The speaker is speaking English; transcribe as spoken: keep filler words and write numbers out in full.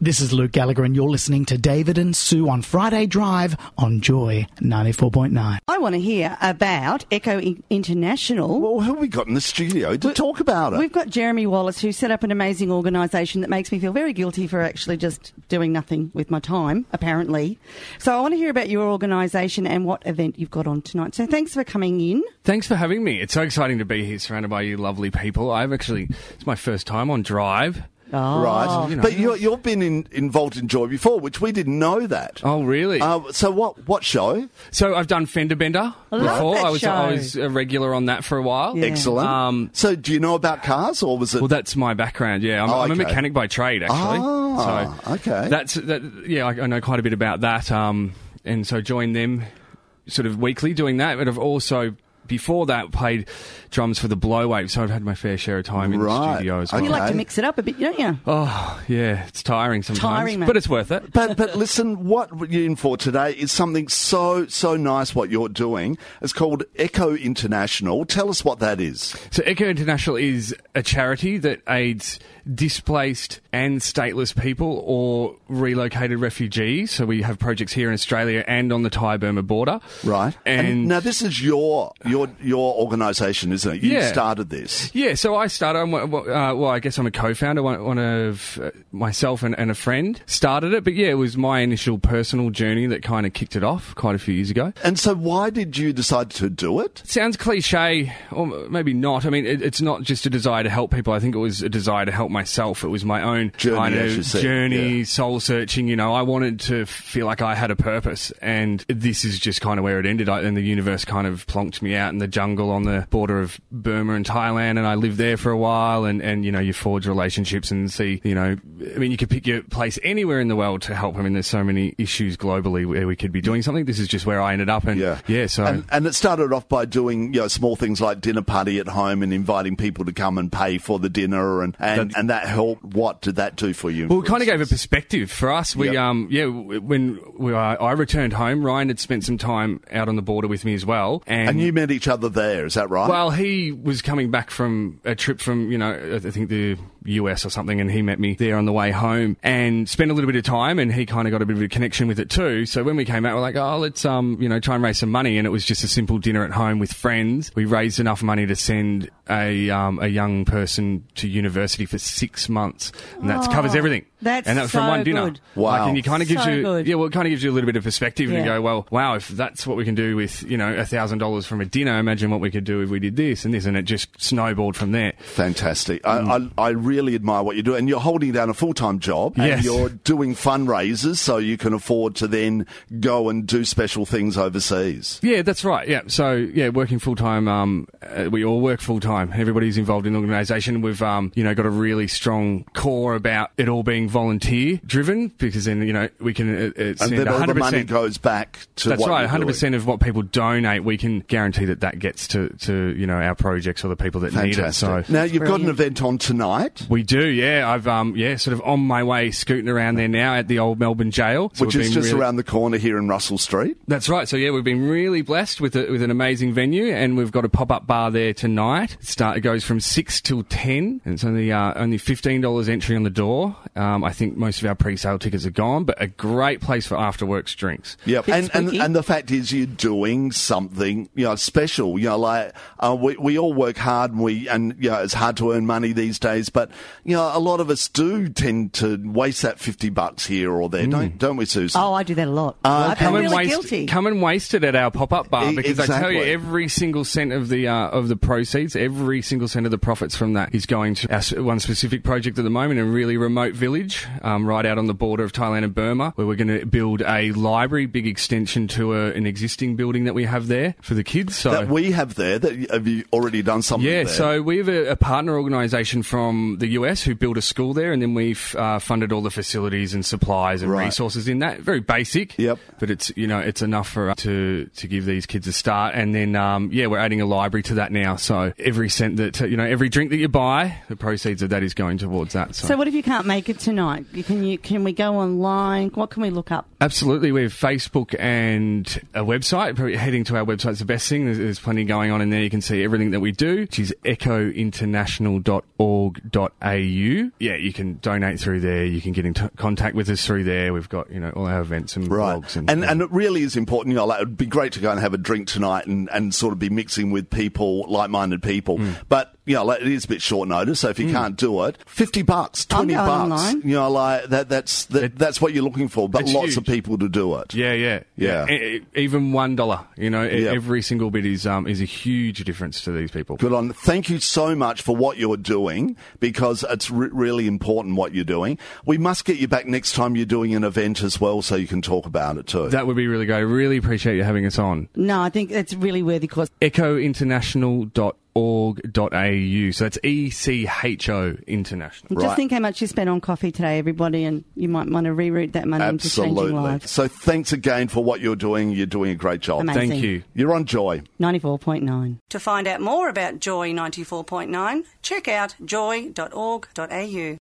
This is Luke Gallagher, and you're listening to David and Sue on Friday Drive on Joy ninety-four point nine. I want to hear about Echo International. Well, who have we got in the studio to we, talk about it? We've got Jeremy Wallace, who set up an amazing organisation that makes me feel very guilty for actually just doing nothing with my time, apparently. So I want to hear about your organisation and what event you've got on tonight. So thanks for coming in. Thanks for having me. It's so exciting to be here surrounded by you lovely people. I've actually, it's my first time on Drive. Oh. Right, you know. but you're, you've been in, involved in Joy before, which we didn't know that. Oh, really? Uh, so what what show? So I've done Fender Bender I love before. that I was show. I was a regular on that for a while. Yeah. Excellent. Um, so do you know about cars, or was it? Well, that's my background. Yeah, I'm, Oh, I'm a okay. mechanic by trade, actually. Ah, so okay. That's that. Yeah, I, I know quite a bit about that. Um, and so joined them sort of weekly doing that. But I've also, before that, played drums for the Blowwave, so I've had my fair share of time in Right. the studio as well. You like Okay. to mix it up a bit, don't you? Oh, yeah, it's tiring sometimes, Tiring, mate. but it's worth it. But but listen, what you're in for today is something so so nice. What you're doing is called Echo International. Tell us what that is. So Echo International is a charity that aids displaced and stateless people or relocated refugees. So we have projects here in Australia and on the Thai-Burma border. Right. And, now this is your your your organisation, isn't it? You Yeah. started this. Yeah, so I started, I'm, uh, well, I guess I'm a co-founder, one, one of uh, myself and, and a friend started it. But yeah, it was my initial personal journey that kind of kicked it off quite a few years ago. And so why did you decide to do it? Sounds cliche, or maybe not. I mean, it, it's not just a desire to help people. I think it was a desire to help myself. It was my own Journey, kind as you of said, journey, yeah. soul searching. You know, I wanted to feel like I had a purpose, and this is just kind of where it ended. I, and the universe kind of plonked me out in the jungle on the border of Burma and Thailand, and I lived there for a while. And, and you know, you forge relationships and see, you know, I mean, you could pick your place anywhere in the world to help. I mean, there's so many issues globally where we could be doing something. This is just where I ended up, and Yeah. yeah, so. And, and it started off by doing, you know, small things like dinner party at home and inviting people to come and pay for the dinner, and, and, and that helped. What did that do for you? Well, it for kind of gave a instance? perspective for us. We, Yep. um, yeah, w- when we, uh, I returned home, Ryan had spent some time out on the border with me as well, and, And you met each other there, is that right? well, he was coming back from a trip from, you know, I think the U S or something, and he met me there on the way home and spent a little bit of time, and he kind of got a bit of a connection with it too. So when we came out, we're like, oh, let's, um, you know, try and raise some money. And it was just a simple dinner at home with friends. We raised enough money to send a, um, a young person to university for six months. And that Oh, covers everything. that's and that was from so one dinner. good. Wow. Like, and you kind of gives So you, good. yeah, well, it kind of gives you a little bit of perspective, and Yeah. you go, well, wow, if that's what we can do with, you know, a thousand dollars from a dinner, imagine what we could do if we did this and this, and it just snowballed from there. Fantastic. I, I, I really admire what you do. And you're holding down a full-time job, and Yes. you're doing fundraisers so you can afford to then go and do special things overseas. Yeah, that's right. Yeah, so yeah, working full time. Um, uh, we all work full time. Everybody's involved in the organisation. We've um, you know, got a really strong core about it all being volunteer driven, because then you know we can uh, uh, And send then all the one hundred money percent. goes back to That's what right. you're one hundred percent doing. of what people donate, we can guarantee that that gets to, to you know, our projects or the people that need it. So Fantastic. Now, you've got an Brilliant. event on tonight, we do. Yeah, I've um, yeah, sort of on my way scooting around there now at the old Melbourne jail, So which we've is been just really- around the corner here in Russell Street. That's right. So yeah, we've been really blessed with a, with an amazing venue, and we've got a pop up bar there tonight. It start it goes from six till ten, and it's only uh, only fifteen dollars entry on the door. Um, I think most of our pre-sale tickets are gone, but a great place for after works drinks. Yep, Bit and, and spooky. and the fact is, you're doing something, you know, special. You know, like uh, we we all work hard, and we and you know, it's hard to earn money these days. But you know, a lot of us do tend to waste that fifty bucks here or there, don't don't we, Susan? Oh, I do that a lot. Uh, I Come feel and really waste, guilty. come and waste it at our pop-up bar, E- because I tell you, exactly. every single cent of the uh, of the proceeds, every single cent of the profits from that is going to our s- one specific project at the moment, in a really remote village, um, right out on the border of Thailand and Burma, where we're going to build a library, big extension to a, an existing building that we have there for the kids. So that we have there. That have you already done something? yeah, there? so we have a, a partner organisation from the U S who built a school there, and then we've uh, funded all the facilities and supplies and Right. resources in that. Very basic, Yep. but it's, you know, it's enough for us to to give these kids a start. And then um, yeah, we're adding a library to that now. So every cent that you know, every drink that you buy, the proceeds of that is going towards that. So, So what if you can't make it tonight? You- Can you? Can we go online? What can we look up? Absolutely. We have Facebook and a website. Probably heading to our website is the best thing. There's, there's plenty going on in there. You can see everything that we do, which is echo international dot org dot a u. Yeah, you can donate through there. You can get in t- contact with us through there. We've got, you know, all our events and Right. blogs. And, And, and it really is important. You know, like, it'd be great to go and have a drink tonight and, and sort of be mixing with people, like-minded people. Mm. But, you know, like, it is a bit short notice, so if you mm. can't do it, fifty bucks, twenty I'll go bucks. online. You know, like, that, that's that, It- that's what you're looking for, but It's lots huge. of people to do it. Yeah, yeah, Yeah. E- e- even one dollar. You know, e- Yeah. every single bit is um is a huge difference to these people. Good on. Thank you so much for what you're doing, because it's re- really important what you're doing. We must get you back next time you're doing an event as well, so you can talk about it too. That would be really great. I really appreciate you having us on. No, I think it's really worthy cause. echo international dot org dot a u. So that's E C H O International. Just Right. think how much you spent on coffee today, everybody, and you might want to reroute that money into changing Absolutely. lives. So thanks again for what you're doing. You're doing a great job. Amazing. Thank you. You're on Joy. ninety-four point nine. To find out more about Joy ninety-four point nine, check out joy dot org dot a u.